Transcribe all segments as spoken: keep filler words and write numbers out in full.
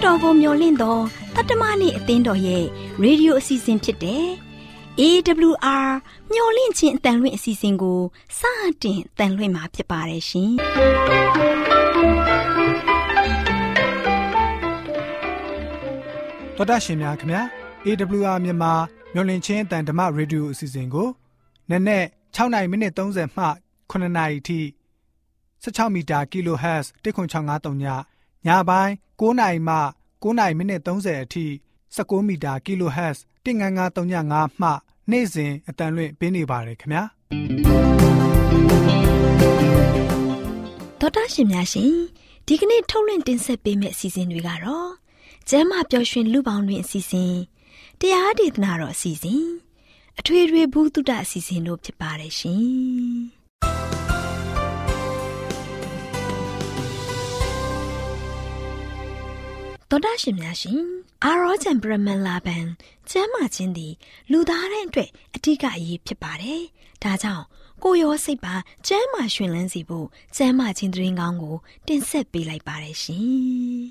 တော်ကိုမျှော်လင့်တော့တတ္တမနေ့အသင်းတော်ရဲ့ရေဒီယိုအစီအစဉ်ဖြစ်တဲ့ အေး ဒဘလျူ အာ မျှော်လင့်ခြင်းအတန်လွင့်အစီအစဉ်ကိုစတင်တန်လွင့်မှာဖြစ်ပါတယ်ရှင်။တော်တာရှင်များခင်ဗျာ အေး ဒဘလျူ အာ မြန်မာမျှော်လင့်ခြင်းအတန်ဓမ္မရေဒီယိုအစီအစဉ်ကိုနက်နက်၆နာရီမိနစ်၃၀မှခုနှစ်နာရီထိ၁၆မီတာ kilohertz တစ်ခွန်၆၅၃ညညပိုင်း၉နာရီမှ၉နာရီမိနစ်၃၀အထိ၁၉မီတာ kilohertz တစ်ငါးငါး၃ည၅မှနေ့စဉ်အတန်လွင့်ပေးနေပါတယ်ခင်ဗျာတော်တာရှင်များရှင်ဒီကနေ့ထုတ်လွှင့်တင်ဆက်ပေးမယ့်အစီအစဉ်တွေကတော့ကျမ်းမာပျော်ရွှင်လူပေါင်းတွင်အစီအစဉ်တရားဒေသနာတော်အစီအစဉ်အထွေထွေဘုဒ္ဓအစီအစဉ်တို့ဖြစ်ပါတယ်ရှင်တော်တာရှင်များရှင်အာရောဂျန်ပရမန်လာဘန်ကျမ်းမာခြင်းသည်လူသားတိုင်းအတွက်အထူးအရေးဖြစ်ပါတယ်ဒါကြောင့်ကိုယ်ရောစိတ်ပါကျမ်းမာရှင်လန်းစီဖို့ကျမ်းမာခြင်းသတင်းကောင်းကိုတင်ဆက်ပေးလိုက်ပါတယ်ရှင်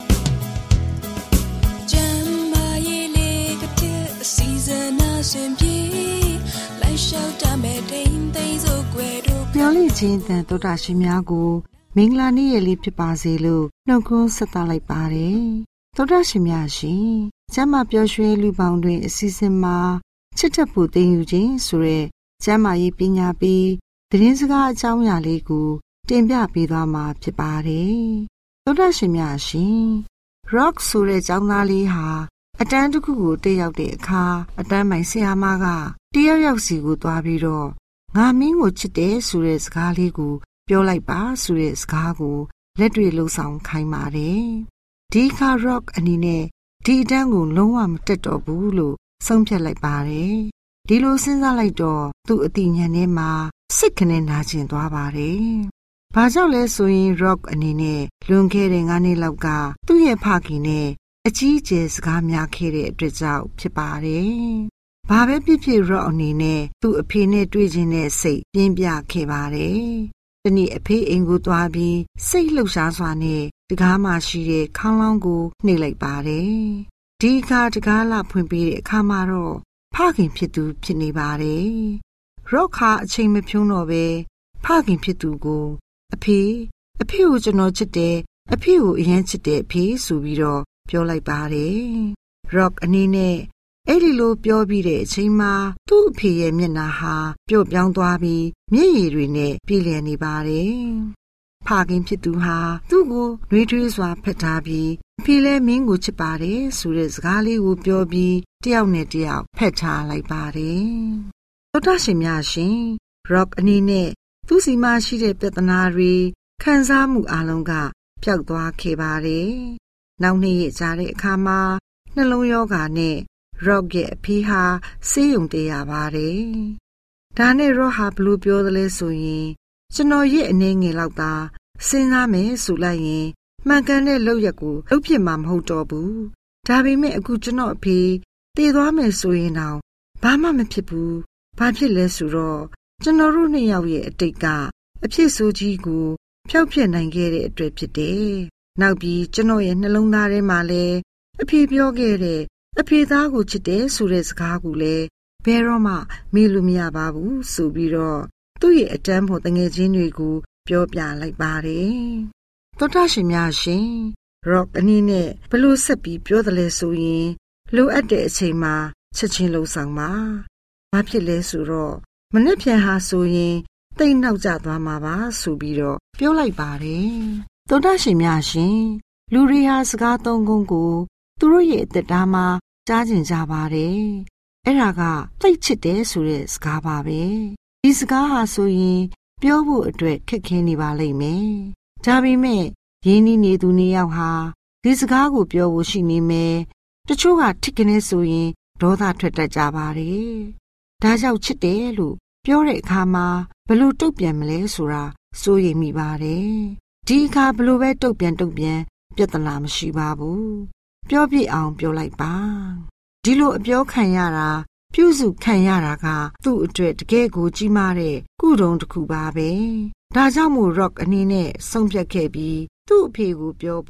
ကျမ်းမာရေးလေးကတဲ့စီဇနာရှင်ပြေလိုက်လျှောက်တမဲ့တိမ်သိမ်းစို့ွယ်တို့ပြောလိချင်းတန်တော်တာရှင်များကိုမင်္ဂလာနေ့ရက်လေးဖြစ်ပါစေလို့နှုတ်ခွန်းဆက်သလိုက်ပါတယ်တော်တာရှင်များရှင်ကျမ်းမာပျော်ရွှင်လူပေါင်းတွင်အစီအစဉ်မှာချစ်တဲ့ဖို့တင်ယူခြင်းဆိုရက်ကျမ်းမာရေးပညာပေးသတင်းစကားအကြောင်းအရာလေးကိုတင်ပြပေးသွားမှာဖြစ်ပါတယ်တော်တာရှင်များရှင် Rock ဆိုတဲ့ကျောင်းသားလေးဟာအတန်းတစ်ခုကိုတက်ရောက်တဲ့အခါအတန်းပိုင်ဆရာမကတယောက်ယောက်စီကိုသွားပြီးတော့ငါမင်းကိုချစ်တယ်ဆိုတဲ့စကားလေးကိုပြောလိုက်ပါဆိုတဲ့စကားကိုလက်တွေ့လှုပ်ဆောင်ခိုင်းပါတယ်ဒီခါ Rock အနေနဲ့ဒီအတန်းကိုလုံးဝမတက်တော့ဘူးလို့ဆုံးဖြတ်လိုက်ပါတယ်ဒီလိုစဉ်းစားလိုက်တော့သူ့အတိညာဉ်ထဲမှာစိတ်ကနေနာကျင်သွားပါတယ်ဘာကြောင့်လဲဆိုရင် Rock အနေနဲ့လွန်ခဲ့တဲ့ငါးနှစ်လောက်ကသူ့ရဲ့ဖခင်နဲ့အကြီးအကျယ်စကားများခဲ့တဲ့အတွက်ကြောင့်ဖြစ်ပါတယ်ဘာပဲဖြစ်ဖြစ် Rock အနေနဲ့သူ့အဖေနဲ့တွေ့ခြင်းနဲ့စိတ်ပြင်းပြခဲ့ပါတယ်တနေ့အဖေအိမ်ကိုသွားပြီးစိတ်လှုပ်ရှားစွာနဲ့တကားမှရှိတဲ့ခေါင်းလောင်းကိုနှိပ်လိုက်ပါတယ်ဒီအခါတကားလာဖွင့်ပေးတဲ့အခါမှာတော့ဖခင်ဖြစ်သူဖြစ်နေပါတယ်ရော့ခါအချိန်မဖြုံးတော့ပဲဖခင်ဖြစ်သူကိုအဖေအဖေကိုကျွန်တော်ချစ်တယ်အဖေကိုအရင်ချစ်တယ်အဖေဆိုပြီးတော့ပြောလိုက်ပါတယ်ရော့အနေနဲ့အဲ့ဒီလိုပြောပြီးတဲ့အချိန်မှာသူ့အဖေရဲ့မျက်နှာဟာပျော့ပြောင်းသွားပြီးမျက်ရည်တွေနဲ့ပြည့်လျက်နေပါတယ်ဖခင်ဖြစ်သူဟာသူ့ကိုနှွေးထွေးစွာဖက်ထားပြီးအဖေလည်းမင်းကိုချစ်ပါတယ်ဆိုတဲ့စကားလေးကိုပြောပြီးတယောက်နဲ့တယောက်ဖက်ထားလိုက်ပါတယ်တော်တော်ရှင်များရှင် Rock အနေနဲ့သူ့စီမှာရှိတဲ့ပြဿနာတွေခံစားမှုအလုံးကပျောက်သွားခဲ့ပါတယ်နောက်နေ့ရက်ကြာတဲ့အခါမှာနှလုံးရောဂါနဲ့ Rock ရဲ့အဖေဟာဆေးရုံတက်ရပါတယ်ဒါနဲ့ Rock ဟာဘလို့ပြောသလဲဆိုရင်ကျွန်တော်ရဲ့အနေငယ်လောက်သာစဉ်းစားမယ်ဆိုလိုက်ရင်မှန်ကန်တဲ့လောက်ရက်ကိုလုပ်ဖြစ်မှာမဟုတ်တော့ဘူးဒါပေမဲ့အခုကျွန်တော်အဖေတည်သွားမယ်ဆိုရင်တော့ဘာမှမဖြစ်ဘူးဘာဖြစ်လဲဆိုတော့ကျွန်တော်တို့နှစ်ယောက်ရဲ့အတိတ်ကအဖြစ်ဆိုးကြီးကိုဖျောက်ဖျက်နိုင်ခဲ့တဲ့အတွက်ဖြစ်တယ်နောက်ပြီးကျွန်တော်ရဲ့နှလုံးသားထဲမှာလည်းအဖေပြောခဲ့တဲ့အဖေသားကိုချစ်တယ်ဆိုတဲ့စကားကိုလည်းဘယ်တော့မှမေ့လို့မရပါဘူးဆိုပြီးတော့သူ့ရဲ့အတန်းဖို့တငယ်ချင်းတွေကိုပြောပြလိုက်ပါတယ်တော်တာရှင်များရှင် Rock အနေနဲ့ဘလို့ဆက်ပြီးပြောတယ်လဲဆိုရင်လိုအပ်တဲ့အချိန်မှာချက်ချင်းလှုပ်ဆောင်ပါဘာဖြစ်လဲဆိုတော့မနေ့ပြန်ဟာဆိုရင်တိတ်နောက်ကျသွားမှာပါဆိုပြီးတော့ပြောလိုက်ပါတယ်တော်တာရှင်များရှင်လူတွေဟာစကားသုံးခုကိုသူတို့ရဲ့အသက်တာမှာကြားကျင်ကြပါတယ်အဲ့ဒါကသိချစ်တယ်ဆိုတဲ့စကားပါပဲဒီစကားဟာဆိုရင်ပြောဖို့အတွက်ခက်ခဲနေပါလိမ့်မယ်ဒါပေမဲ့ရင်းနှီးနေသူနှစ်ယောက်ဟာဒီစကားကိုပြောဖို့ရှိနေမယ်တချို့ကထစ်ကနေဆိုရင်ဒေါသထွက်တတ်ကြပါတယ်ဒါကြောင့်ချစ်တယ်လို့ပြောတဲ့အခါမှာဘယ်လိုတုံ့ပြန်မလဲဆိုတာစိုးရိမ်မိပါတယ်ဒီအခါဘယ်လိုပဲတုံ့ပြန်တုံ့ပြန်ပြဿနာမရှိပါဘူးပြောပြအောင်ပြောလိုက်ပါဒီလိုအပြောခံရတာပြုစုခံရတာကသူ့အတွက်တကယ်ကိုကြီးမားတဲ့ကုတုံတစ်ခုပါပဲဒါကြောင့်မို့ Rock အနေနဲ့ဆုံးဖြတ်ခဲ့ပြီးသူ့အဖေကိုပြောဖို့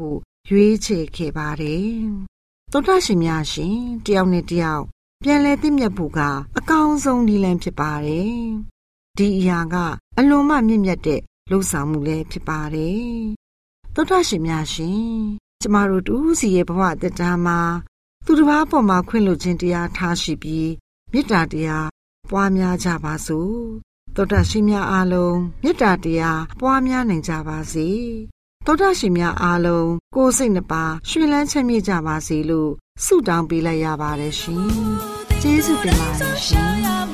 ရွေးချယ်ခဲ့ပါတယ်။သောတာရှင်များရှင်တယောက်နဲ့တယောက်ပြန်လည်သိမြတ်ဖို့ကအကောင်းဆုံးနည်းလမ်းဖြစ်ပါတယ်။ဒီအရာကအလွန်မှမြင့်မြတ်တဲ့လှုပ်ဆောင်မှုလည်းဖြစ်ပါတယ်။သောတာရှင်များရှင်ကျမတို့တူစီရဲ့ဘဝအသက်တာမှာသူတစ်ပါးပေါ်မှာခွင့်လွှတ်ခြင်းတရားထားရှိပြီးမေတ္တာတရားပွားများကြပါစို့သောတာရှင်များအားလုံးမေတ္တာတရားပွားများနိုင်ကြပါစေသောတာရှင်များအားလုံးကိုယ်စိတ်နှပါရွှင်လန်းချမ်းမြေ့ကြပါစေလို့ဆုတောင်းပေးလိုက်ရပါတယ်ရှင်ကျေးဇူးတင်ပါတယ်ရှင်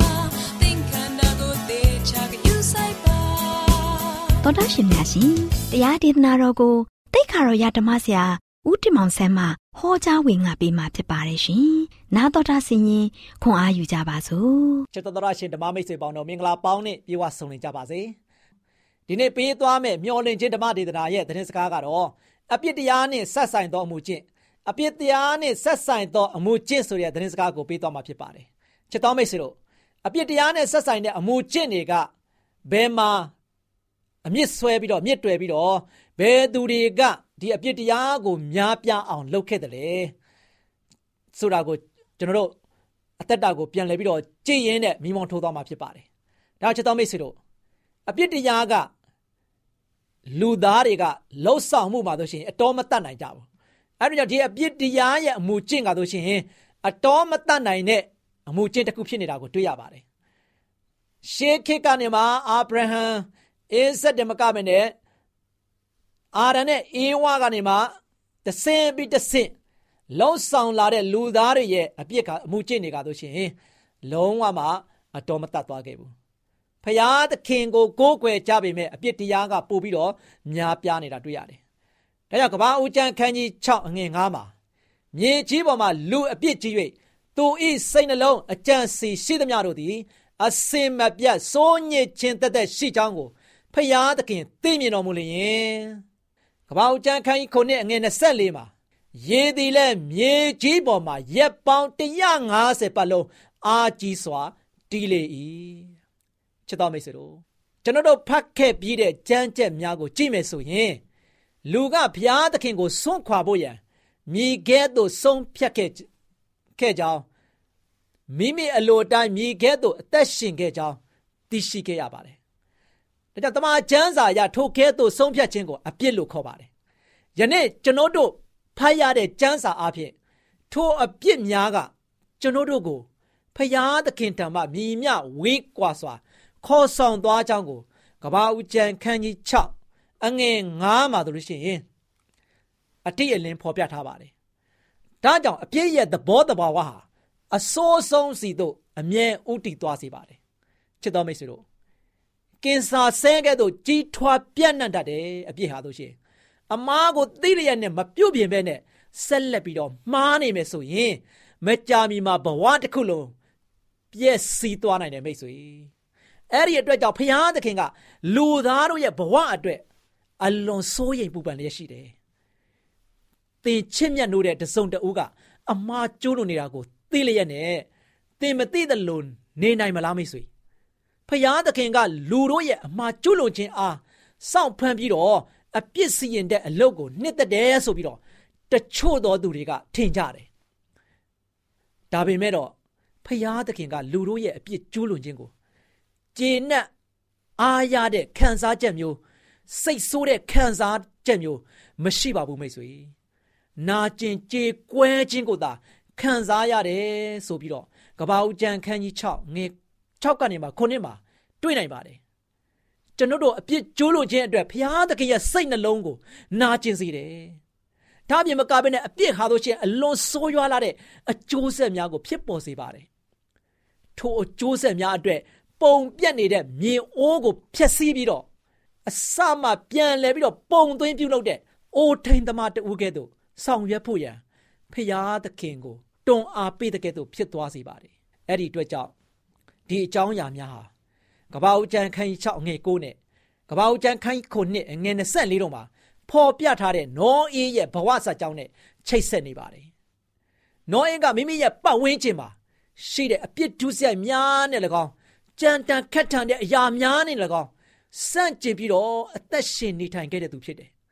သောတာရှင်များရှင်တရားဒေသနာတော်ကိုတိတ်ခါတော်ရဓမ္မဆရာဦးတင်မောင်ဆန်းမှဟောကြားဝင်ငါပေးมาဖြစ်ပါတယ်ရှင်။နာတော်တာဆင်ရင်ခွန်အားယူကြပါစို့။ချစ်တော်ရှင်ဓမ္မမိတ်ဆွေပေါင်းတို့မင်္ဂလာပေါင်းနဲ့ပြေဝဆုံနေကြပါစေ။ဒီနေ့ပေးသွားမယ့်မျှော်လင့်ခြင်းဓမ္မဒေသနာရဲ့သတင်းစကားကတော့အပြစ်တရားနဲ့ဆက်ဆိုင်သောအမှုကျင့်အပြစ်တရားနဲ့ဆက်ဆိုင်သောအမှုကျင့်ဆိုတဲ့သတင်းစကားကိုပေးသွားမှာဖြစ်ပါတယ်။ချစ်တော်မိတ်ဆွေတို့အပြစ်တရားနဲ့ဆက်ဆိုင်တဲ့အမှုကျင့်တွေကဘယ်မှာအမြင့်ဆွဲပြီးတော့မြင့်တွယ်ပြီးတော့ဘယ်သူတွေကဒီအပြစ်တရားကိုများပြားအောင်လုပ်ခဲ့တယ်လေဆိုတာကိုကျွန်တော်တို့အသက်တာကိုပြန်လည်ပြီးတော့ကြည်ရင်နဲ့မိမောင်းထိုးသွားမှာဖြစ်ပါတယ်။ဒါချစ်တော်မိတ်ဆွေတို့အပြစ်တရားကလူသားတွေကလှုပ်ဆောင်မှုမှာဆိုရှင်အတော်မတတ်နိုင်ကြဘူး။အဲဒီကြောင့်ဒီအပြစ်တရားရဲ့အမှုကျင့်ကဆိုရှင်အတော်မတတ်နိုင်တဲ့အမှုကျင့်တစ်ခုဖြစ်နေတာကိုတွေ့ရပါတယ်။ရှေးခေတ်ကနေမှာအာဗြဟံအိဇက်တမကမနဲ့အာရန်နဲ့အေဝါကနေမှတဆင်ပြီးတဆင့်လုံဆောင်လာတဲ့လူသားတွေရဲ့အပြစ်ကအမှုကျင့်နေကြလို့ရှိရင်လုံးဝမှအတော်မတတ်သွားခဲ့ဘူးဖယားသခင်ကိုကိုးကွယ်ကြပေမဲ့အပြစ်တရားကပို့ပြီးတော့များပြားနေတာတွေ့ရတယ်။ဒါကြောင့်ကမ္ဘာဦးကျမ်းခန်းကြီး၆အငယ်၅မှာမြေကြီးပေါ်မှာလူအပြစ်ကြီး၍သူ၏စိတ်နှလုံးအကြံစီရှိသမျှတို့သည်အစင်မပြတ်စိုးညစ်ခြင်းတသက်ရှိကြောင်းကိုဖယားသခင်သိမြင်တော်မူလျင်ကပ္ပဦးကျမ်းခန်းကြီးခုနှစ်အငယ်၂၄မှာရေသည်လည်းမြေကြီးပေါ်မှာရက်ပေါင်း၁၅၀ပတ်လုံးအာကြီးစွာတီးလေ၏ချစ်တော်မိတ်ဆွေတို့ကျွန်တော်တို့ဖတ်ခဲ့ပြီးတဲ့ကျမ်းချက်များကိုကြည့်မယ်ဆိုရင်လူကဘုရားသခင်ကိုစွန့်ခွာဖို့ရန်မြေကဲ့သို့ဆုံးဖြတ်ခဲ့ခဲ့ကြောင်းမိမိအလိုတိုင်းမြေကဲ့သို့အသက်ရှင်ခဲ့ကြောင်းသိရှိခဲ့ရပါတယ်။ဒါကြောင့်တမန်ကျမ်းစာအရထိုကဲ့သို့ဆုံးဖြတ်ခြင်းကိုအပြစ်လို့ခေါ်ပါတယ်။ယနေ့ကျွန်တော်တို့ဖတ်ရတဲ့ကျမ်းစာအဖြစ်ထိုအပြစ်များကကျွန်တော်တို့ကိုဖယားသခင်ထံမှမြည်မြဝေးကွာစွာခေါ်ဆောင်သွားကြောင်းကိုကပ္ပဦးကျမ်းခန်းကြီး၆အငယ်၅မှာဆိုလို့ရှိရင်အတိအလင်းဖော်ပြထားပါတယ်။ဒါကြောင့်အပြစ်ရဲ့သဘောတဘာဝဟာအဆိုးဆုံးစီသို့အမြဲဥတည်သွားစေပါတယ်။ချစ်တော်မိတ်ဆွေတို့ကင်ဆာဆဲကဲ့သို့ကြီးထွားပြန့်နှံ့တတ်တယ်အပြစ်ဟာဆိုရှင်အမားကိုသိလျက်နဲ့မပြုတ်ပြင်ပဲနဲ့ဆက်လက်ပြီးတော့မှားနေမယ်ဆိုရင်မကြာမီမှာဘဝတစ်ခုလုံးပြည့်စည်သွားနိုင်တယ်မိတ်ဆွေအဲ့ဒီအတွက်ကြောင့်ဘုရားသခင်ကလူသားတို့ရဲ့ဘဝအတွက်အလွန်စိုးရိမ်ပူပန်လျက်ရှိတယ်သင်ချစ်မြတ်နိုးတဲ့တစုံတဦးကအမှားကျိုးလွန်နေတာကိုသိလျက်နဲ့သင်မသိသလိုနေနိုင်မလားမိတ်ဆွေဖယားသခင်ကလူတို့ရဲ့အမှားကျူးလွန်ခြင်းအားစောင့်ဖန်ပြီးတော့အပြစ်စီရင်တဲ့အလုပ်ကိုနှစ်သက်တယ်ဆိုပြီးတော့တချို့သောသူတွေကထင်ကြတယ်။ဒါပေမဲ့တော့ဖယားသခင်ကလူတို့ရဲ့အပြစ်ကျူးလွန်ခြင်းကိုကျေနပ်အားရတဲ့ခံစားချက်မျိုးစိတ်ဆိုးတဲ့ခံစားချက်မျိုးမရှိပါဘူးမိတ်ဆွေ။နာကျင်ကြေကွဲခြင်းကိုသာခံစားရတယ်ဆိုပြီးတော့ကပ္ပဦးကျမ်းခန်းကြီး၆ငယ်၆ကနေမှခုနှစ်မှာတွေ့နိုင်ပါတယ်ကျွန်တော်တို့အပြစ်ကျိုးလွန်ခြင်းအတွက်ဘုရားသခင်ရဲ့စိတ်နှလုံးကိုနာကျင်စေတယ်ဒါပြင်မကဘဲနဲ့အပြစ်ဟာလို့ရှိရင်အလွန်ဆိုးရွားလာတဲ့အကျိုးဆက်များကိုဖြစ်ပေါ်စေပါတယ်ထိုအကျိုးဆက်များအတွက်ပုံပြက်နေတဲ့မြေအိုးကိုဖျက်ဆီးပြီးတော့အစမှပြန်လဲပြီးတော့ပုံသွင်းပြုလုပ်တဲ့အိုထိန်သမားတူကဲ့သို့ဆောင်ရွက်ဖို့ရန်ဘုရားသခင်ကိုတွန်းအားပေးတဲ့ကဲ့သို့ဖြစ်သွားစေပါတယ်အဲ့ဒီအတွက်ကြောင့်ဒီအကြောင်းအရာများဟာကပ္ပဦးကျမ်းခန်းကြီး၆အငယ်၉နဲ့ကပ္ပဦးကျမ်းခန်းကြီးခုနှစ်အငယ်၂၄တို့မှာဖော်ပြထားတဲ့နောအေးရဲ့ဘဝဇာတ်ကြောင်းနဲ့ချိတ်ဆက်နေပါတယ်။နောအေးကမိမိရဲ့ပတ်ဝန်းကျင်မှာရှိတဲ့အပြစ်ဒုစရိုက်များနဲ့၎င်းကြမ်းတမ်းခက်ထန်တဲ့အရာများနဲ့၎င်းစန့်ကျင်ပြီးတော့အသက်ရှင်နေထိုင်ခဲ့တဲ့သူဖြစ်တယ်။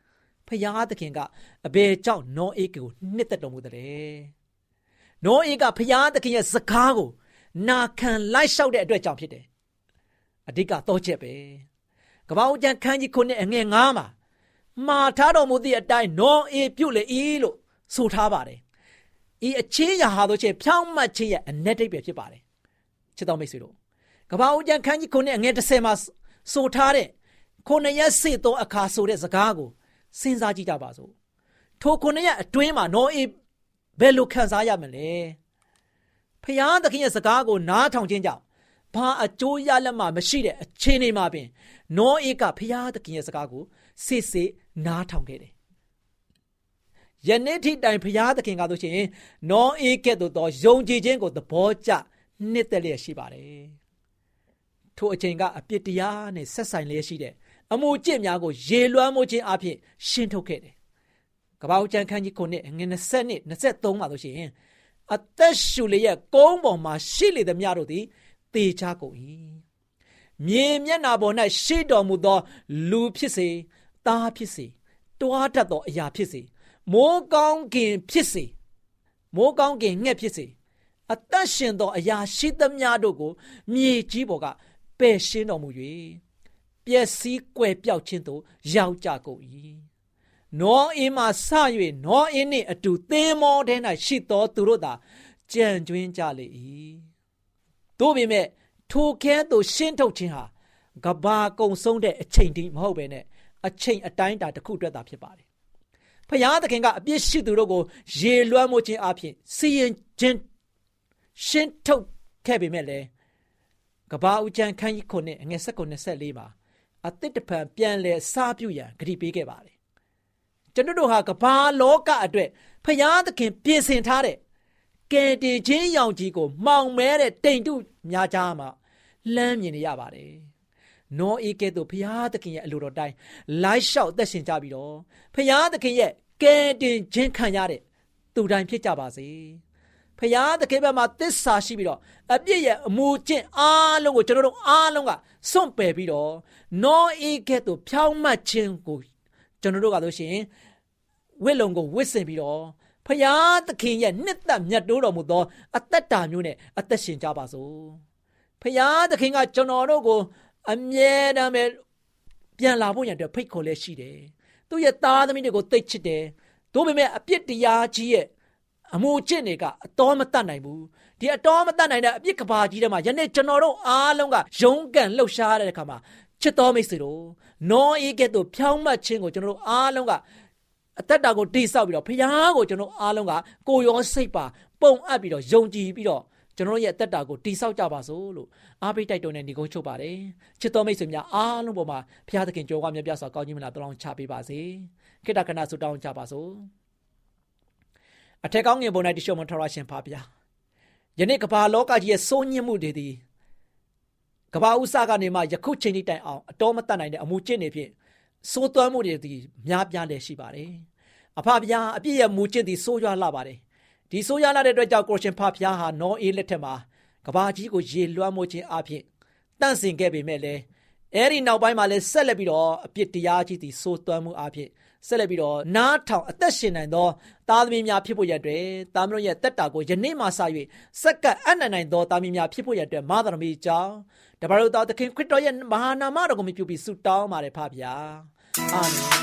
ဖယားသခင်ကအဘယ်ကြောင့်နောအေကိုနှစ်သက်တော်မူတယ်နောအေကဖယားသခင်ရဲ့စကားကိုနာခံလိုက်လျှောက်တဲ့အတွက်ကြောင့်ဖြစ်တယ်အဓိကတော့ချက်ပဲကမ္ဘာဦးကျမ်းခန်းကြီးခုနှစ်အငယ်ငါးမှာမှာထားတော်မူသည့်အတိုင်းနောအေပြုလေ၏လို့ဆိုထားပါတယ်ဤအချင်းရာဟာတို့ချင်းဖြောင်းမှတ်ခြင်းရဲ့အ내တိတ်ပဲဖြစ်ပါတယ်ချစ်တော်မိတ်ဆွေတို့ကမ္ဘာဦးကျမ်းခန်းကြီးခုနှစ်အငယ်တစ်ဆယ်မှာဆိုထားတဲ့ခုနှစ်ရက်စေသောအခါဆိုတဲ့စကားကိုစဉ်းစားကြည့်ကြပါစို့ထိုခုနှစ်ရက်အတွင်းမှာနောအေဘယ်လိုခံစားရမလဲဖျားသခင်ရဲ့စကားကိုနားထောင်ခြင်းကြောင့်ဘာအကျိုးရလဒ်မှမရှိတဲ့အခြေအနေမှာပင်နောအေကဖျားသခင်ရဲ့စကားကိုစစ်စစ်နားထောင်ခဲ့တယ်ယနေ့ထိတိုင်ဖျားသခင်ကဆိုရှင်နောအေကဲ့သို့သောယုံကြည်ခြင်းကိုသဘောကျနှစ်သက်လျက်ရှိပါတယ်ထိုအချိန်ကအပြစ်တရားနဲ့ဆက်ဆိုင်လျက်ရှိတဲ့အမှုကျင့်များကိုရေလွှမ်းမိုးခြင်းအဖြစ်ရှင်းထုတ်ခဲ့တယ်ကမ္ဘာဦးကျမ်းခန်းကြီးခုနှစ်ငွေ၂၀နဲ့၂၃မှာဆိုရှင်အသက်ရှူလျက်ကုန်းပေါ်မှာရှိလေသမျှတို့သည်သေချကုန်၏မြေမျက်နှာပေါ်၌ရှိတော်မူသောလူဖြစ်စေသားဖြစ်စေတွားတတ်သောအရာဖြစ်စေမိုးကောင်းကင်ဖြစ်စေမိုးကောင်းကင်ငှက်ဖြစ်စေအသက်ရှင်သောအရာရှိသမျှတို့ကိုမြေကြီးပေါ်ကပယ်ရှင်းတော်မူ၍ပျက်စီးကွယ်ပြောက်ခြင်းသို့ရောက်ကြကုန်၏နောအေမှဆ၍နောအေနှင့်အတူသင်္ဘောထဲ၌ရှိသောသူတို့သာကြံကျွင်းကြလေ၏တို့ပေမဲ့ထိုကဲ့သို့ရှင်းထုတ်ခြင်းဟာကဘာကုံဆုံးတဲ့အချိန်တည်းမဟုတ်ဘဲနဲ့အချိန်အတိုင်းအတာတစ်ခုအတွက်သာဖြစ်ပါတယ်ဖျားသခင်ကအပြစ်ရှိသူတို့ကိုရေလွှမ်းမိုးခြင်းအပြင်စီရင်ခြင်းရှင်းထုတ်ခဲ့ပေမဲ့လည်းကဘာဦးကျမ်းခန်းကြီးခုနှစ်အငယ်၁၉ ၂၄မှာအသစ်တဖန်ပြန်လဲစားပြုရန်ဂရုပေးခဲ့ပါတယ်ကျွန်တော်တို့ဟာကဘာလောကအတွက်ဖျားသခင်ပြင်ဆင်ထားတဲ့ကယ်တင်ခြင်းရောင်ကြီးကိုမှောင်မဲတဲ့တိမ်တုများကြားမှာလမ်းမြင်နေရပါတယ်နောအေကဲ့သို့ဖျားသခင်ရဲ့အလိုတော်တိုင်းလိုက်လျှောက်သက်ရှင်ကြပြီးတော့ဖျားသခင်ရဲ့ကယ်တင်ခြင်းခံရတဲ့သူတိုင်းဖြစ်ကြပါစေဖျားသခင်ဘက်မှာသစ္စာရှိပြီးတော့အပြစ်ရဲ့အမှုကျင့်အားလုံးကိုကျွန်တော်တို့အားလုံးကစွန့်ပယ်ပြီးတော့နောအေကဲ့သို့ဖြောင်းမှတ်ခြင်းကိုကျွန်တော်တို့ကဆိုရှင်ဝိလုံကိုဝစ်စင်ပြီးတော့ဖျားသခင်ရဲ့နှစ်သက်မြတ်တိုးတော်မူသောအသက်တာမျိုးနဲ့အသက်ရှင်ကြပါစို့ဖျားသခင်ကကျွန်တော်တို့ကိုအမြဲတမ်းပဲပြန်လာဖို့ရန်အတွက်ဖိတ်ခေါ်လက်ရှိတယ်သူရဲ့သားသမီးတွေကိုသိချစ်တယ်ဒါပေမဲ့အပြစ်တရားကြီးရဲ့အမှုကျင့်တွေကအတော်မတတ်နိုင်ဘူးဒီအတော်မတတ်နိုင်တဲ့အပြစ်ကဘာကြီးထဲမှာယနေ့ကျွန်တော်တို့အားလုံးကရုန်းကန်လှုပ်ရှားတဲ့အခါမှာချစ်တော်မိတ်ဆွေတို့နောအေကဲ့သို့ဖြောင်းမှတ်ခြင်းကိုကျွန်တော်တို့အားလုံးကအသက်တာကိုတိဆောက်ပြီးတော့ဖခင်ကိုကျွန်တော်အားလုံးကကိုယ်ရောစိတ်ပါပုံအပ်ပြီးတော့ယုံကြည်ပြီးတော့ကျွန်တော်ရဲ့အသက်တာကိုတိဆောက်ကြပါစို့လို့အားပေးတိုက်တွန်းနေနေကုန်းချုပ်ပါတယ်ချစ်တော်မိတ်ဆွေများအားလုံးပေါ်မှာဖခင်သခင်ကြော်ဝါမြတ်ပြစွာကောင်းကြီးမလားတောင်းချပေးပါစေခေတ္တကနာဆုတောင်းကြပါစို့အထက်ကောင်းငင်ပေါ်၌တရှိမထရရှင်ဖပါဗျာယနေ့ကမ္ဘာလောကကြီးရဲ့စိုးညစ်မှုတွေသည်ကမ္ဘာဥစ္စာကနေမှယခုချိန်ထိတိုင်အောင်အတော်မတတ်နိုင်တဲ့အမှုကျင့်နေဖြင့်စိုးသွမ်းမှုတွေသည်များပြားလည်ရှိပါတယ်အဖဗျာအပြည့်ရဲ့မူကျင့်သည်စိုးရွားလာပါတယ်ဒီဆိုးရလာတဲ့အတွက်ကြောင့်ကိုရှင်ဖဖျားဟာနောအေးလက်ထက်မှာကဘာကြီးကိုရေလွှမ်းမိုးခြင်းအဖြစ်တန့်စင်ခဲ့ပေမဲ့လည်းအဲဒီနောက်ပိုင်းမှာလည်းဆက်လက်ပြီးတော့အပြစ်တရားကြီးသည်ဆိုးသွမ်းမှုအဖြစ်ဆက်လက်ပြီးတော့နားထောင်အသက်ရှင်နိုင်သောသားသမီးများဖြစ်ဖို့ရတဲ့သားမတော်ရဲ့တက်တာကိုယနေ့မှစ၍စက္ကပ်အနန္တနိုင်သောသားသမီးများဖြစ်ဖို့ရတဲ့မာသမီးကြောင့်တပါတော်သခင်ခရစ်တော်ရဲ့မဟာနာမတော်ကိုမြှုပ်ပြီးဆုတောင်းပါတယ်ဖဖျားအာမင်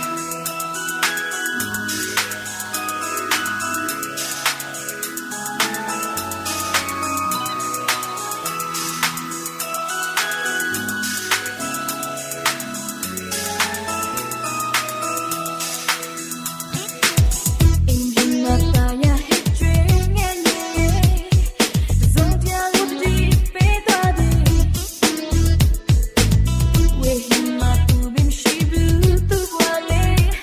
We're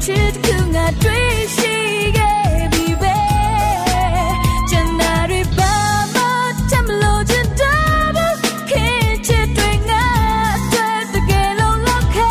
ချစ်တစ်ခုငါတွေ့ရှိခဲ့ပြီပဲကျန်တာတွေဘာမှတမလို့ချင်တာဘူးခင်ချစ်တွေငါအတွက်တကယ်လုံးလောက်ခဲ့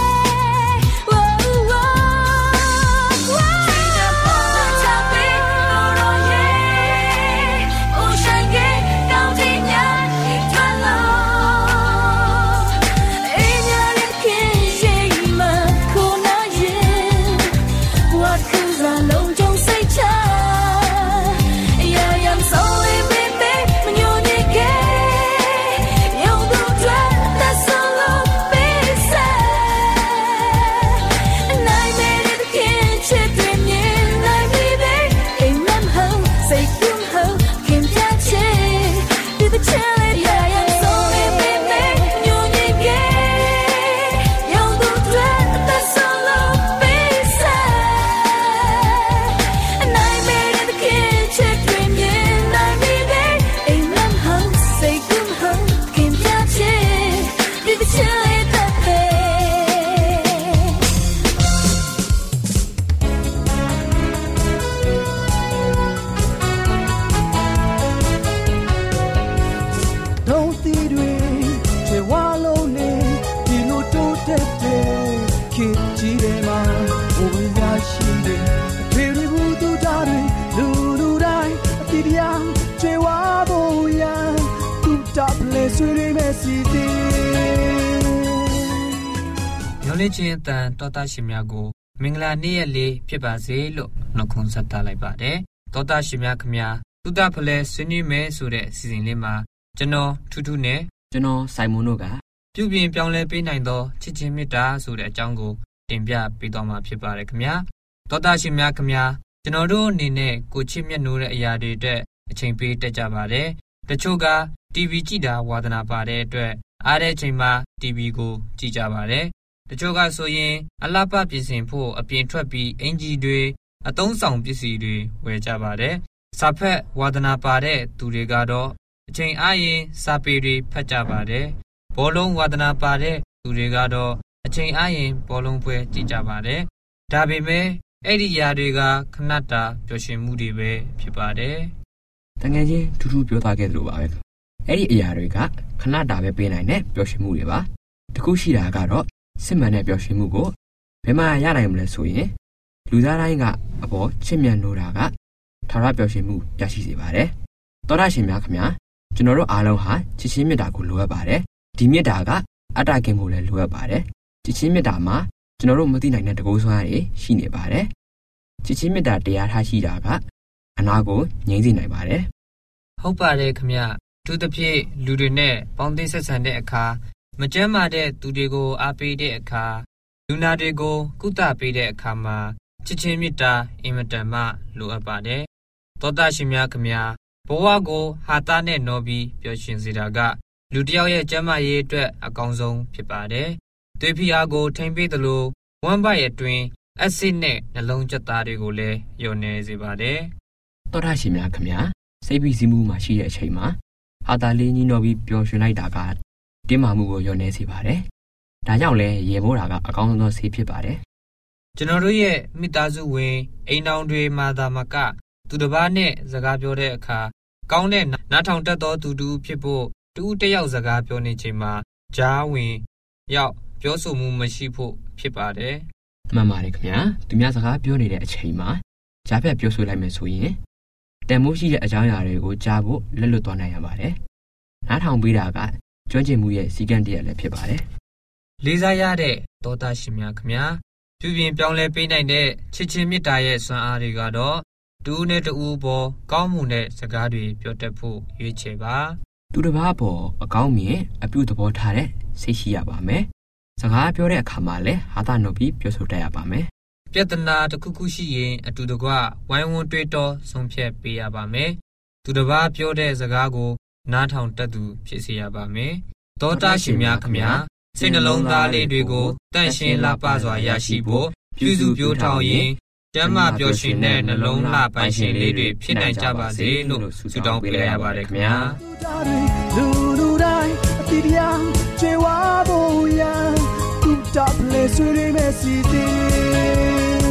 မျောလင့်ခြင်းအတန်တောတာရှင်များကိုမင်္ဂလာနေ့ရက်လေးဖြစ်ပါစေလို့နှုတ်ခွန်းဆက်သလိုက်ပါတယ်တောတာရှင်များခင်ဗျာသုတဖလဲဆွေးနွေးမယ်ဆိုတဲ့အစီအစဉ်လေးမှာကျွန်တော်ထူးထူးနဲ့ကျွန်တော်ဆိုင်မွန်တို့ကပြုပြင်ပြောင်းလဲပေးနိုင်သောချစ်ချင်းမေတ္တာဆိုတဲ့အကြောင်းကိုတင်ပြပေးသွားမှာဖြစ်ပါတယ်ခင်ဗျာတောတာရှင်များခင်ဗျာကျွန်တော်တို့အနေနဲ့ကိုချစ်မြတ်နိုးတဲ့အရာတွေအတွက်အချိန်ပေးတတ်ကြပါတယ်တချို့က တီဗီ ကြည့်တာဝါသနာပါတဲ့အတွက်အားတဲ့အချိန်မှာ တီဗီ ကိုကြည့်ကြပါတယ်တချို့ကဆိုရင်အလှပပြင်ဆင်ဖို့အပြင်ထွက်ပြီးအင်ဂျီတွေအသုံးဆောင်ပစ္စည်းတွေဝယ်ကြပါတယ်စာဖက်ဝါသနာပါတဲ့သူတွေကတော့အချိန်အားရင်စာပေတွေဖတ်ကြပါတယ်ဘောလုံးဝါသနာပါတဲ့သူတွေကတော့အချိန်အားရင်ဘောလုံးပွဲကြည့်ကြပါတယ်ဒါပေမဲ့အဲ့ဒီຢာတွေကခဏတာပျော်ရွှင်မှုတွေပဲဖြစ်ပါတယ်တကယ်ချင်းထူးထူးပြောသားခဲ့သလိုပါပဲအဲ့ဒီအရာတွေကခဏတာပဲပေးနိုင်တဲ့ပျော်ရွှင်မှုတွေပါတခုရှိတာကတော့စစ်မှန်တဲ့ပျော်ရွှင်မှုကိုဘယ်မှာရနိုင်မလဲဆိုရင်လူသားတိုင်းကအပေါ်ချစ်မြတ်နိုးတာကထာဝရပျော်ရွှင်မှုရရှိစေပါတယ်သောတာရှင်များခင်ဗျာကျွန်တော်တို့အားလုံးဟာချစ်ချင်းမေတ္တာကိုလိုအပ်ပါတယ်ဒီမေတ္တာကအတ္တကင်းဖို့လည်းလိုအပ်ပါတယ်ချစ်ချင်းမေတ္တာမှာကျွန်တော်တို့မသိနိုင်တဲ့တကုံးစွမ်းတွေရှိနေပါတယ်ချစ်ချင်းမေတ္တာတရားထားရှိတာကအနာကိုငြိမ်းစေနိုင်ပါတယ်ဟုတ်ပါတယ်ခင်ဗျသူတစ်ပြည့်လူတွေနဲ့ပေါင်းသင်းဆက်ဆံတဲ့အခါမကြမ်းမာတဲ့သူတွေကိုအားပေးတဲ့အခါလူနာတွေကိုကုသပေးတဲ့အခါမှာချစ်ချင်းမေတ္တာအင်မတန်မှလိုအပ်ပါတယ်သောတာရှင်များခင်ဗျာဘဝကိုဟာတာနဲ့နော်ပြီးပျော်ရွှင်စေတာကလူတစ်ယောက်ရဲ့ကျန်းမာရေးအတွက်အကောင်းဆုံးဖြစ်ပါတယ်သွေးဖိအားကိုထိန်းပေးသလိုဝမ်းဗိုက်အတွင်းအက်ဆစ်နဲ့နှလုံးကျက်သားတွေကိုလည်းလျော့နေစေပါတယ်သောတာရှင်များခင်ဗျာစိတ်ဖိစီးမှုမှာရှိတဲ့အချိန်မှာဟာတာလေးညီနော်ပြီးပျော်ရွှင်လိုက်တာကတင်းမာမှုကိုလျော့နေစေပါတယ်ဒါကြောင့်လည်းရေမိုးတာကအကောင်းဆုံးသောဆေးဖြစ်ပါတယ်ကျွန်တော်တို့ရဲ့မိသားစုဝင်အိမ်တော်တွေမှာသာမကသူတစ်ပါးနဲ့စကားပြောတဲ့အခါကောင်းတဲ့နားထောင်တတ်သောသူတူဖြစ်ဖို့တူတယောက်စကားပြောနေချိန်မှာကြားဝင်ရောက်ပြောဆိုမှုမရှိဖို့ဖြစ်ပါတယ်မှန်ပါတယ်ခင်ဗျာသူများစကားပြောနေတဲ့အချိန်မှာကြားဖြတ်ပြောဆိုလိုက်မယ်ဆိုရင်တန်မိုးရှိတဲ့အကြောင်းအရာတွေကိုကြားဖို့လက်လွတ်သွားနိုင်ရပါတယ်နားထောင်ပေးတာကကျွမ်းကျင်မှုရဲ့စီကံတရက်လည်းဖြစ်ပါတယ်လေးစားရတဲ့သောတာရှင်များခင်ဗျာပြုပြင်ပြောင်းလဲပေးနိုင်တဲ့ချစ်ချင်းမေတ္တာရဲ့စွမ်းအားတွေကတော့တူနဲ့တူပေါ်ကောင်းမှုနဲ့စကားတွေပြောတတ်ဖို့ရွေးချယ်ပါသူတစ်ပါးပေါ်အကောင်းမြင်အပြုသဘောထားတဲ့စိတ်ရှိရပါမယ်စကားပြောတဲ့အခါမှာလည်းဟာသနှုတ်ပြီးပြောဆိုတတ်ရပါမယ်ပြဿနာတစ်ခုခုရှိရင်အတူတကွဝိုင်းဝန်းတွေးတောဆုံးဖြတ်ပေးရပါမယ်သူတစ်ပါးပြောတဲ့စကားကိုနားထောင်တတ်သူဖြစ်စေရပါမယ်သောတာရှင်များခင်ဗျာစိတ်နှလုံးသားလေးတွေကိုတန့်ရှင်းလှပစွာရရှိဖို့ပြုစုပြောထောင်ရင်ကျမ်းမာပျော်ရွှင်တဲ့နှလုံးလှပိုင်ရှင်လေးတွေဖြစ်နိုင်ကြပါစေလို့ဆုတောင်းပေးလိုက်ရပါတယ်ခင်ဗျာလူလူတိုင်းအတိတရားချေဝါဖို့ရန်သူတပ်လေဆွေးရမယ်စီတီ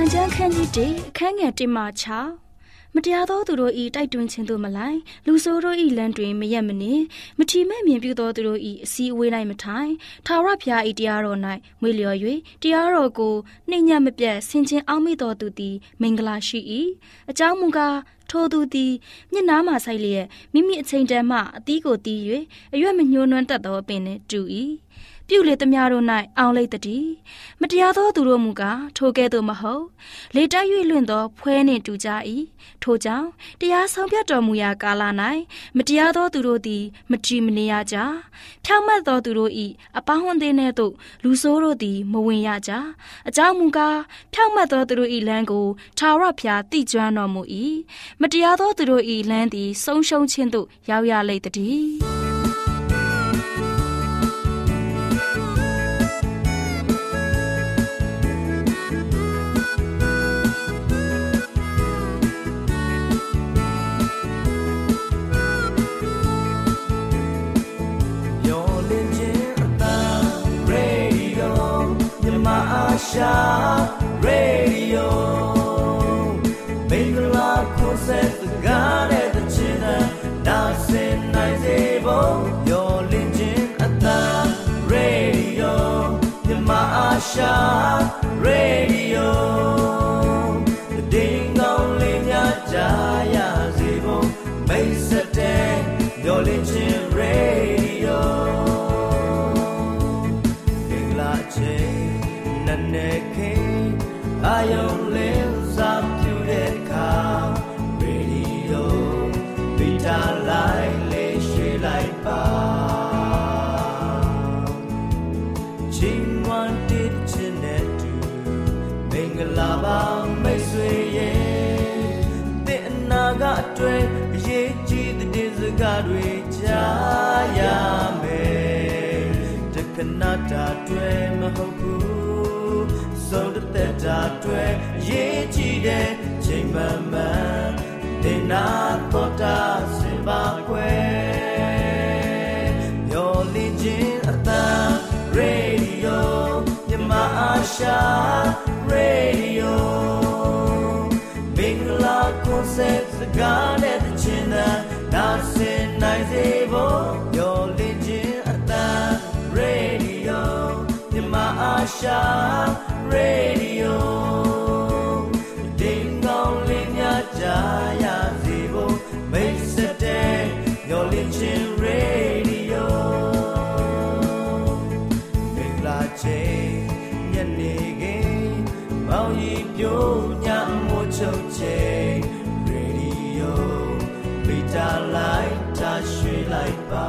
ကျမ်းခန်းကြီးတေအခန်းငယ်တစ်မှချမတရားသောသူတို့၏တိုက်တွန်းခြင်းတို့မလိုက်လူဆိုးတို့၏လမ်းတွင်မရက်မနေမထီမဲ့မြင်ပြုသောသူတို့၏အစည်းအဝေး၌မထိုင်ထာဝရဘုရား၏တရားတော်၌မွေလျော်၍တရားတော်ကိုနှိမ့်ညံ့မပြတ်ဆင်ခြင်အောက်မေ့တော်သူသည်မင်္ဂလာရှိ၏အကြောင်းမူကားထိုသူသည်မျက်နှာမှဆိုင်လျက်မိမိအချိန်တည်းမှအသီးကိုတီး၍အရွက်မညှိုးနွမ်းတတ်သောအပင်နှင့်တူ၏ပြုလေသမျှတို့၌အောင်လိတ်တည်းမတရားသောသူတို့မူကားထိုကဲ့သို့မဟုတ်လေတိုက်၍လွင့်သောဖွဲနှင့်တူကြ၏ထိုကြောင့်တရားဆောင်ဖြတ်တော်မူရာကာလ၌မတရားသောသူတို့သည်မကြည်မနေရကြဖြောင့်မတ်သောသူတို့၏အပေါင်းအသင်းထဲသို့လူဆိုးတို့သည်မဝင်ရကြအကြောင်းမူကားဖြောင့်မတ်သောသူတို့၏လမ်းကိုထာဝရဘုရားသိကျွမ်းတော်မူ၏မတရားသောသူတို့၏လမ်းသည်ဆုံးရှုံးခြင်းသို့ရောက်ရလိမ့်တည်းရှာရေဒီယိုမင်္ဂလာကိုဆက်စကားတဲ့ချင်တဲ့ဒါစင်နိုင်စေဖို့ရောလင်းချင်းအသာရေဒီယိုမြမအားရှာရေဒီယိုဒီကောင်းလေးများကြားရစေဖို့မိတ်ဆက်တဲ့ရောလင်းချင်းရေဒီယိုမင်္ဂလာချင်းနေခေအာယုံလေးစားပြတဲ့ခါရေဒီယိုဗီတာလိုက်လေးရွှေလိုက်ပါချင်းဝမ်းတစ်ချင်တဲ့သူမင်္ဂလာပါမိတ်ဆွေရဲ့တဲ့အနာကအတွဲအရေးကြီးတဲ့စကားတွေကြားရမယ်တခဏတာတွေမဟုတ်ဘူးဆုံးတဲ့တာတွေရေးကြည့်တဲ့ချိန်မှန်မှန်နေနာတော့တာစင်ပါကွယ်မျောလင်းခြင်းအသံရေဒီယိုမြမအားရှာရေဒီယိုမင်္ဂလာကွန်ဆပ်စကားနဲ့ချင်းသာနာစင်နိုင်စေဖို့မျောလင်းခြင်းအသံရေဒီယိုမြမအားရှာRadio တင်ကောင်းလေးများကြားရစေဖို့မိတ်ဆက်တဲ့ညော်လင်းချင်း Radio မင်္ဂလာချိန်ညနေခင်းမောင်ရီပြိုးညမို့ချုပ်ချိန် Radio ဗီတာလိုက်တာရွှေလိုက်ပါ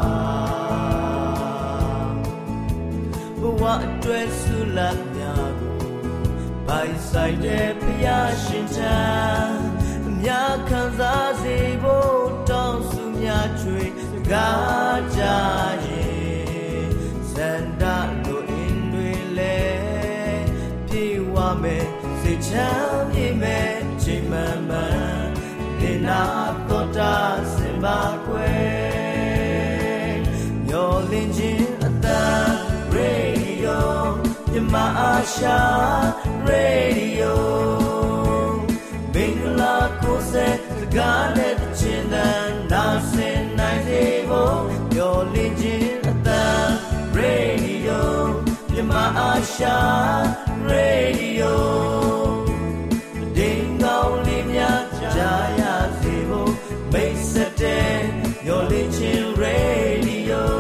ဘဝအတွဲဆုလတ်များပိုင်ဆိုင်တဲ့ဘုရားရှင်ထံအများခံစားစေဖို့တောင်းစုများချွေကားကြရင်စန္ဒလိုအင်းတွေလဲပြေဝမယ်စိတ်ချမ်းမြေမဲ့ချိန်မှန်မှန်နေနာတော့တာစင်ပါကွယ်မျောလင်းခြင်းအတန်ရေဒီယိုမြမအားရှာရေဒီယိုမင်္ဂလာကိုဆက်စကားနဲ့ချင်းတန်နာစင်နိုင်စေဖို့မျောလင်းခြင်းအတန်ရေဒီယိုမြမအားရှာရေဒီယိုဒီကောင်းလေးများကြားရစေဖို့မိတ်ဆက်တဲ့မျောလင်းခြင်းရေဒီယို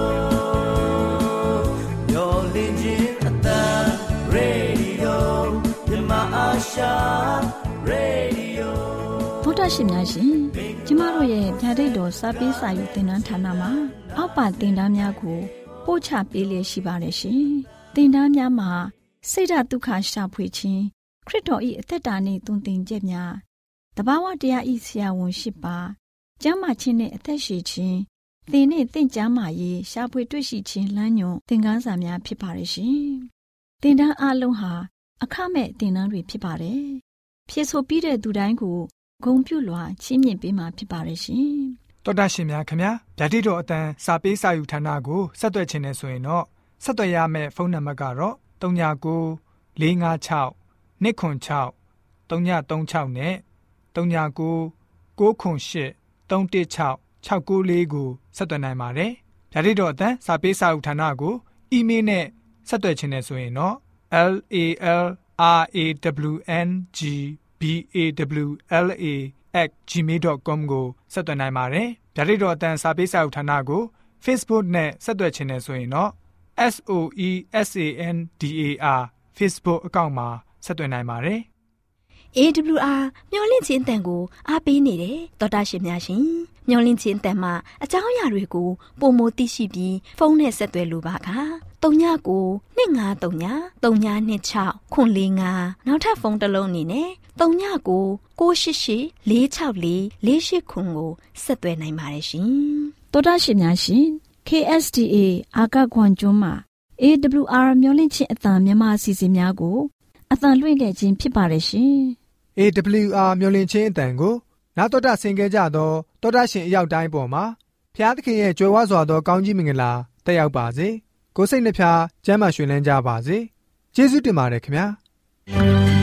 မျောလင်းခြင်းအတန်ရေဒီယိုမြမအားရှာရေဒီယိုဗုဒ္ဓရှင်များရှင်ကျမတို့ရဲ့ဗျာဒိတ်တော်စာပေးစာယူသင်တန်းဌာနမှာအောက်ပါသင်တန်းများကိုပို့ချပေးလျက်ရှိပါတယ်ရှင်သင်တန်းများမှာစိတ်ဓာတ်ဒုက္ခရှာဖွေခြင်းခရစ်တော်၏အသက်တာနှင့်သွန်သင်ချက်များတဘာဝတရားဤဆရာဝန်ရှိပါကျမ်းမာခြင်းနှင့်အသက်ရှည်ခြင်းသင်နှင့်သင်ကျမ်းမာရေးရှာဖွေတွေ့ရှိခြင်းလမ်းညွန်သင်ခန်းစာများဖြစ်ပါရဲ့ရှင်သင်တန်းအလုံးဟာအခမဲ့သင်တန်းတွေဖြစ်ပါတယ်ဖြည့်ဆိုပြီးတဲ့သူတိုင်းကိုဂုဏ်ပြုလွှာချီးမြှင့်ပေးမှာဖြစ်ပါရဲ့ရှင်တော်တာရှင်များခင်ဗျာဗျာဒိတ်တော်အတန်းစာပေးစာယူဌာနကိုဆက်သွယ်ခြင်းနဲ့ဆိုရင်တော့ဆက်သွယ်ရမယ့်ဖုန်းနံပါတ်ကတော့ ၃၉ ၄၅၆ ၂ခွန်၆သုံးညသုံးချောက်နဲ့သုံးညကိုကိုခွန်ရှစ်သုံးတစ်ချောက်ခြောက်ကိုလေးကိုဆက်သွယ်နိုင်ပါတယ်။ဓာတ်တော်အတန်းစာပေးစာဥဌာနကိုအီးမေးလ်နဲ့ဆက်သွယ်ခြင်းနဲ့ဆိုရင်တော့ l a l r a w n g b a w l a at gmail dot com ကိုဆက်သွယ်နိုင်ပါတယ်။ဓာတ်တော်အတန်းစာပေးစာဥဌာနကို Facebook နဲ့ဆက်သွယ်ခြင်းနဲ့ဆိုရင်တော့ S O E S A N D A R Facebook အကောင့်မှာဆက်သွယ်နိုင်ပါတယ်။အေး ဒဘလျူ အာ မျော်လင့်ခြင်းအတန်ကိုအားပေးနေတယ်သောတာရှင်များရှင်မျော်လင့်ခြင်းအတန်မှာအကြောင်းအရာတွေကိုပုံမသိရှိပြီးဖုန်းနဲ့ဆက်သွယ်လိုပါကသုံးညကိုနှစ်ငါးသုံးညသုံးညနှစ်ချောက်ခွန်လေးငါနောက်ထပ်ဖုန်းတစ်လုံးအနေနဲ့သုံးညကိုကိုရှိရှိလေးချောက်လေးလေးရှိခွန်ကိုဆက်သွယ်နိုင်ပါတယ်ရှင်သောတာရှင်များရှင် K S D A အာကခွန်ကျွန်းမှာ A W R မျော်လင့်ခြင်းအတန်မြန်မာအစီအစဉ်များကိုအတန်လွှင့်ခဲ့ခြင်းဖြစ်ပါတယ်ရှင်။ A W R မျော်လင့်ခြင်းအတန်ကိုနာတော်တာဆင် ခဲ့ကြသောတောတာရှင်အယောက်တိုင်းပေါ်မှာဖျားသခင်ရဲ့ကြွယ်ဝစွာသောကောင်းကြီးမင်္ဂလာတက်ရောက်ပါစေ။ကိုယ်စိတ်နှဖျားကျမ်းမာရွှင်လန်းကြပါစေ။ကျေးဇူးတင်ပါတယ်ခင်ဗျာ။